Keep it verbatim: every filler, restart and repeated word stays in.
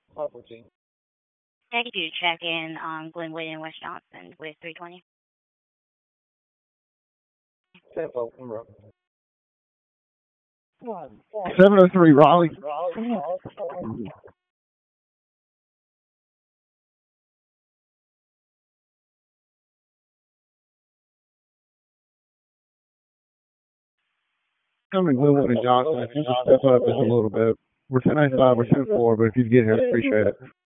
Thank you. Check in um, Glenwood and West Johnson with three twenty. seven oh three Raleigh. I'm in Glenwood and Johnson. If you just step up just a little bit. We're ten ninety-five, we're ten four, but if you get here, I appreciate it.